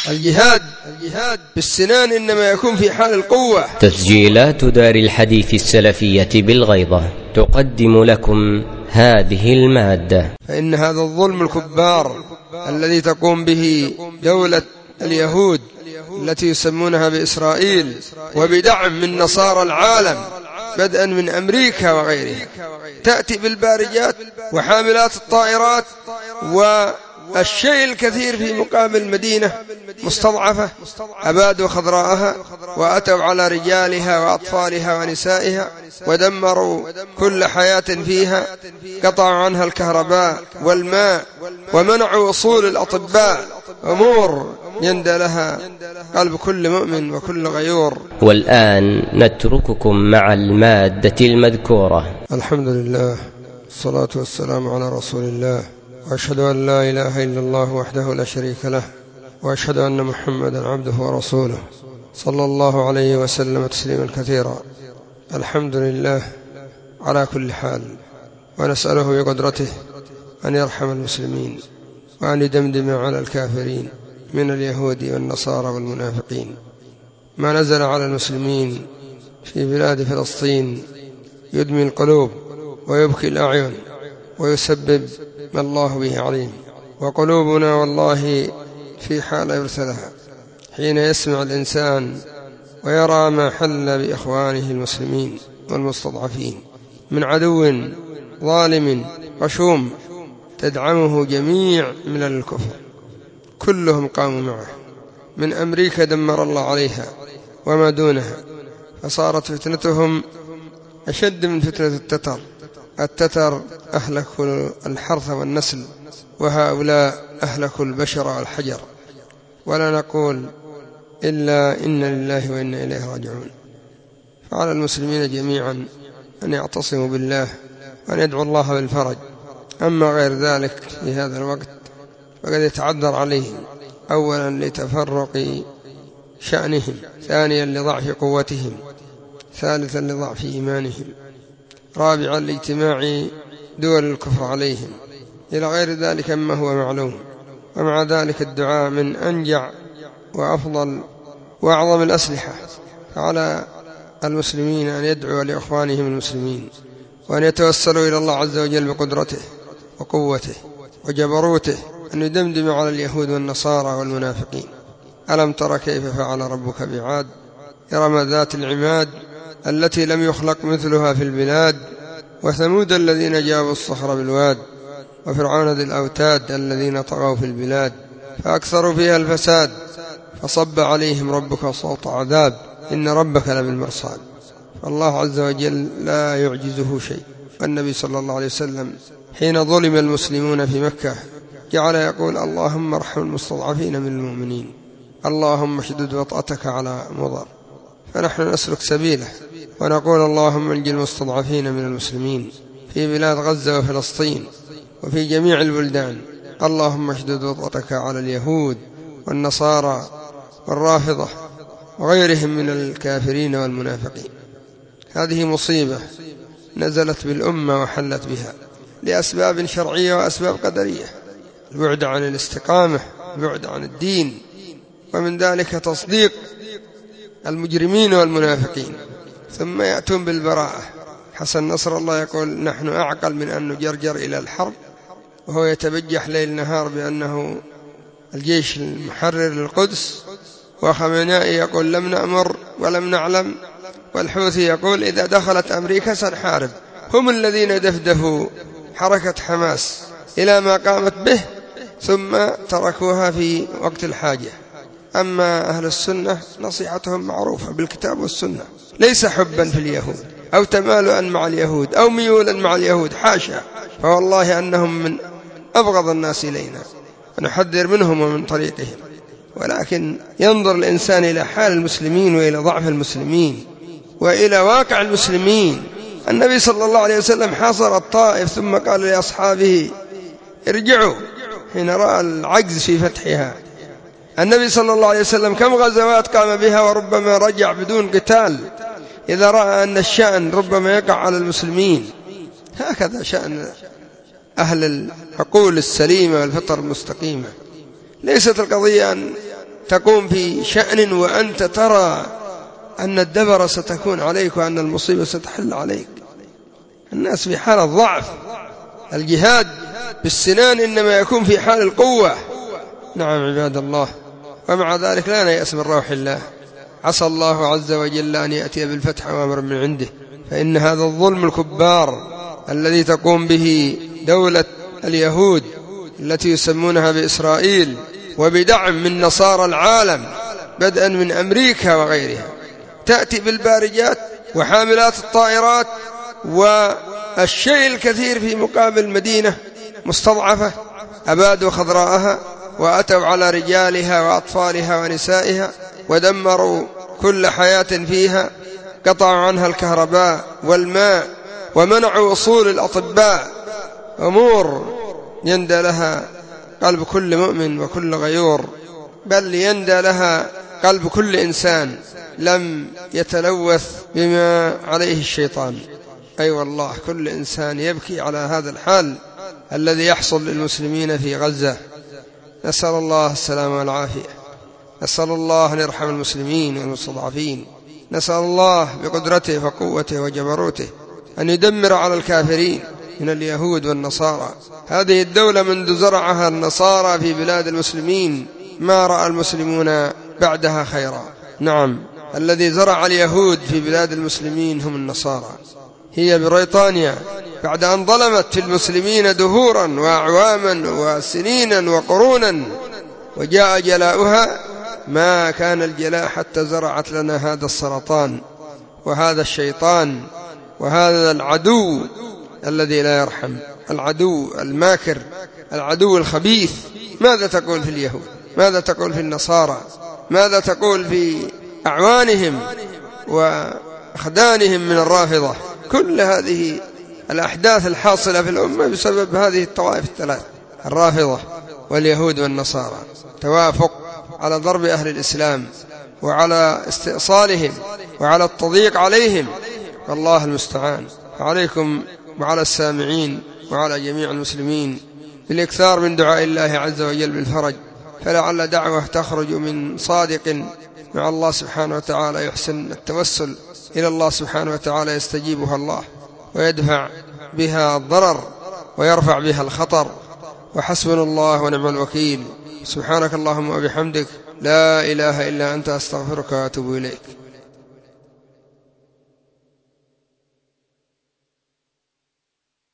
الجهاد بالسنان إنما يكون في حال القوة. تسجيلات دار الحديث السلفية بالغيضة تقدم لكم هذه المادة. فإن هذا الظلم الكبار الذي تقوم به دولة اليهود التي يسمونها بإسرائيل وبدعم من نصارى العالم بدءا من أمريكا وغيرها، تأتي بالبارجات وحاملات الطائرات والشيء الكثير في مقابل مدينة مستضعفة أبادوا خضراءها وأتوا على رجالها وأطفالها ونسائها ودمروا كل حياة فيها، قطعوا عنها الكهرباء والماء ومنعوا وصول الأطباء، أمور يندى لها قلب كل مؤمن وكل غيور. والآن نترككم مع المادة المذكورة. الحمد لله والصلاة والسلام على رسول الله، وأشهد أن لا إله إلا الله وحده لا شريك له، وأشهد أن محمدا عبده ورسوله صلى الله عليه وسلم تسليما كثيرا. الحمد لله على كل حال، ونسأله بقدرته أن يرحم المسلمين وأن يدمدم على الكافرين من اليهود والنصارى والمنافقين. ما نزل على المسلمين في بلاد فلسطين يدمي القلوب ويبكي الأعين ويسبب ما الله به عليم، وقلوبنا والله في حال يرثلها حين يسمع الإنسان ويرى ما حل بإخوانه المسلمين والمستضعفين من عدو ظالم غشوم تدعمه جميع من الكفر، كلهم قاموا معه، من أمريكا دمر الله عليها وما دونها، فصارت فتنتهم أشد من فتنة التتر أهلكوا الحرث والنسل، وهؤلاء أهلكوا البشر والحجر. ولا نقول إلا إن لله وإنا إليه راجعون. فعلى المسلمين جميعا أن يعتصموا بالله وأن يدعوا الله بالفرج. أما غير ذلك في هذا الوقت فقد يتعذر عليهم، أولا لتفرق شأنهم، ثانيا لضعف قوتهم، ثالثا لضعف إيمانهم، رابعا لاجتماع دول الكفر عليهم، إلى غير ذلك مما هو معلوم. ومع ذلك الدعاء من أنجع وأفضل وأعظم الأسلحة، فعلى المسلمين أن يدعوا لإخوانهم المسلمين وأن يتوسلوا إلى الله عز وجل بقدرته وقوته وجبروته أن يدمدم على اليهود والنصارى والمنافقين. ألم تر كيف فعل ربك بعاد إرم ذات العماد التي لم يخلق مثلها في البلاد، وثمود الذين جابوا الصخر بالواد، وفرعون ذي الأوتاد الذين طغوا في البلاد فأكثروا فيها الفساد، فصب عليهم ربك صوت عذاب إن ربك لبالمرصاد. فالله عز وجل لا يعجزه شيء. والنبي صلى الله عليه وسلم حين ظلم المسلمون في مكة جعل يقول اللهم ارحم المستضعفين من المؤمنين، اللهم اشدد وطأتك على مضر. فنحن نسلك سبيله ونقول اللهم انجِ المستضعفين من المسلمين في بلاد غزة وفلسطين وفي جميع البلدان، اللهم اشدد وطأتك على اليهود والنصارى والرافضة وغيرهم من الكافرين والمنافقين. هذه مصيبة نزلت بالأمة وحلت بها لأسباب شرعية وأسباب قدرية، البعد عن الاستقامة، البعد عن الدين، ومن ذلك تصديق المجرمين والمنافقين، ثم يأتون بالبراءة. حسن نصر الله يقول نحن أعقل من أن نجرجر إلى الحرب، وهو يتبجح ليل نهار بأنه الجيش المحرر للقدس، وخامنائي يقول لم نأمر ولم نعلم، والحوثي يقول إذا دخلت أمريكا سنحارب. هم الذين دفدفوا حركة حماس إلى ما قامت به ثم تركوها في وقت الحاجة. أما أهل السنة نصيحتهم معروفة بالكتاب والسنة، ليس حبا في اليهود أو تمالؤا مع اليهود أو ميولا مع اليهود، حاشا، فوالله أنهم من أبغض الناس إلينا ونحذر منهم ومن طريقهم. ولكن ينظر الإنسان إلى حال المسلمين وإلى ضعف المسلمين وإلى واقع المسلمين. النبي صلى الله عليه وسلم حاصر الطائف ثم قال لأصحابه ارجعوا حين رأى العجز في فتحها. النبي صلى الله عليه وسلم كم غزوات قام بها وربما رجع بدون قتال إذا رأى أن الشأن ربما يقع على المسلمين. هكذا شأن أهل العقول السليمة والفطر المستقيمة. ليست القضية أن تقوم في شأن وأنت ترى أن الدبر ستكون عليك وأن المصيبة ستحل عليك. الناس في حال الضعف. الجهاد بالسنان إنما يكون في حال القوة. نعم عباد الله، ومع ذلك لا نيأس من روح الله. عسى الله عز وجل أن يأتي بالفتح وأمر من عنده، فإن هذا الظلم الكبار الذي تقوم به دولة اليهود التي يسمونها بإسرائيل وبدعم من نصارى العالم بدءا من أمريكا وغيرها، تأتي بالبارجات وحاملات الطائرات والشيء الكثير في مقابل مدينة مستضعفة أبادوا خضراءها وأتوا على رجالها وأطفالها ونسائها ودمروا كل حياة فيها، قطعوا عنها الكهرباء والماء ومنعوا وصول الأطباء. أمور يندى لها قلب كل مؤمن وكل غيور، بل يندى لها قلب كل إنسان لم يتلوث بما عليه الشيطان. أي والله كل إنسان يبكي على هذا الحال الذي يحصل للمسلمين في غزة. نسأل الله السلامة والعافية، نسأل الله أن يرحم المسلمين والمستضعفين، نسأل الله بقدرته وقوته وجبروته أن يدمر على الكافرين من اليهود والنصارى. هذه الدولة منذ زرعها النصارى في بلاد المسلمين ما رأى المسلمون بعدها خيرا. نعم، الذي زرع اليهود في بلاد المسلمين هم النصارى. هي بريطانيا بعد أن ظلمت في المسلمين دهورا وأعواما وسنينا وقرونا وجاء جلاؤها، ما كان الجلاء حتى زرعت لنا هذا السرطان وهذا الشيطان وهذا العدو الذي لا يرحم، العدو الماكر، العدو الخبيث. ماذا تقول في اليهود؟ ماذا تقول في النصارى؟ ماذا تقول في أعوانهم وأخدانهم من الرافضة؟ كل هذه الأحداث الحاصلة في الأمة بسبب هذه الطوائف الثلاث، الرافضة واليهود والنصارى. توافق على ضرب أهل الإسلام وعلى استئصالهم وعلى التضييق عليهم، والله المستعان. عليكم وعلى السامعين وعلى جميع المسلمين بالإكثار من دعاء الله عز وجل بالفرج، فلعل دعوة تخرج من صادق مع الله سبحانه وتعالى يحسن التوسل إلى الله سبحانه وتعالى يستجيبها الله ويدفع بها الضرر ويرفع بها الخطر، وحسبنا الله ونعم الوكيل. سبحانك اللهم وبحمدك، لا إله إلا أنت، أستغفرك وأتوب إليك.